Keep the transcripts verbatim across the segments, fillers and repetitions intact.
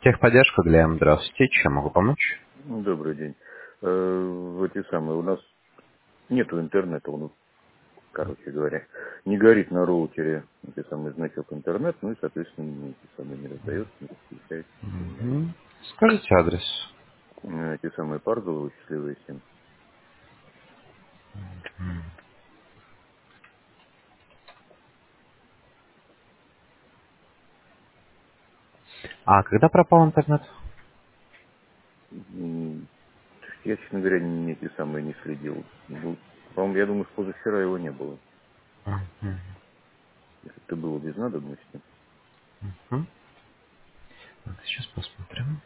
Техподдержка, Глеб, здравствуйте. Чем могу помочь? Ну, добрый день. Э, В эти самые, у нас нету интернета, он, короче говоря, не горит на роутере эти самые значок интернет, ну и, соответственно, не, эти самые не раздается, не подключается. Мгм. Скажите адрес. Э, Эти самые парговые счастливые семь. А когда пропал интернет? М, Я, честно говоря, не эти самые не следил. Ну, по-моему, я думаю, что позавчера его не было. Мгм. Если это было без надобности. Мгм. Так, сейчас посмотрим.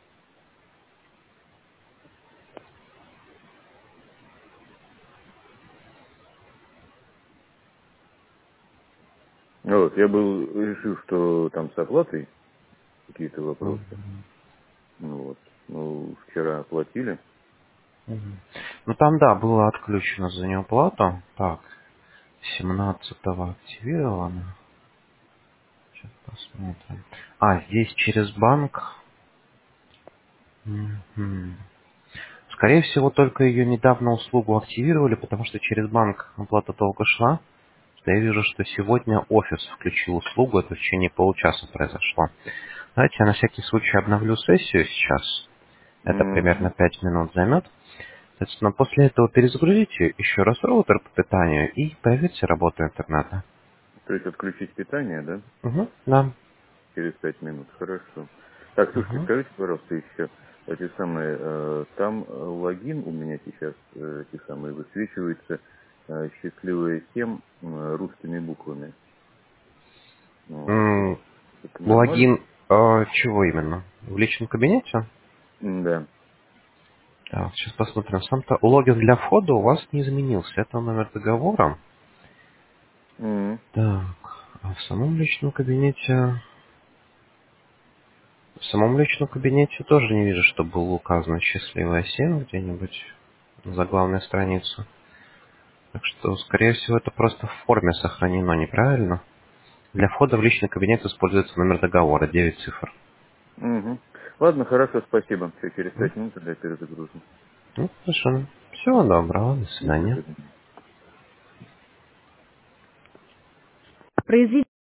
Вот, я был, решил, что там с оплатой какие-то Мгм. вопросы. Ну вот. Ну, вчера оплатили. Мгм. Ну там, да, было отключено за неуплату. Так, семнадцатого активировано. Сейчас посмотрим. А, здесь через банк. Мгм. Скорее всего, только ее недавно услугу активировали, потому что через банк оплата долго шла. Я вижу, что сегодня офис включил услугу, это в течение получаса произошло. Давайте я на всякий случай обновлю сессию сейчас. Это примерно Мгм. пять минут займет. Соответственно, после этого перезагрузите еще раз роутер по питанию и проверьте работу интернета. То есть отключить питание, да? Угу, да. Через пять минут. Хорошо. Так, слушайте, Угу. скажите, пожалуйста, еще эти самые, э, там э, логин у меня сейчас, э, эти самые, высвечивается э, счастливая семь э, русскими буквами. Вот. М, Это нормально? Логин э, чего именно? В личном кабинете? Да. Так, сейчас посмотрим. Сам-то логин для входа у вас не изменился. Это номер договора. Мгм. Так, а в самом личном кабинете... В самом личном кабинете тоже не вижу, чтобы было указано счастливая семь где-нибудь за главной страницу. Так что, скорее всего, это просто в форме сохранено неправильно. Для входа в личный кабинет используется номер договора, девять цифр. Мгм. Ладно, хорошо, спасибо. Все, через М? пять минут тогда я перезагружу. Ну, хорошо. Всего доброго, до До свидания. свидания. Произведение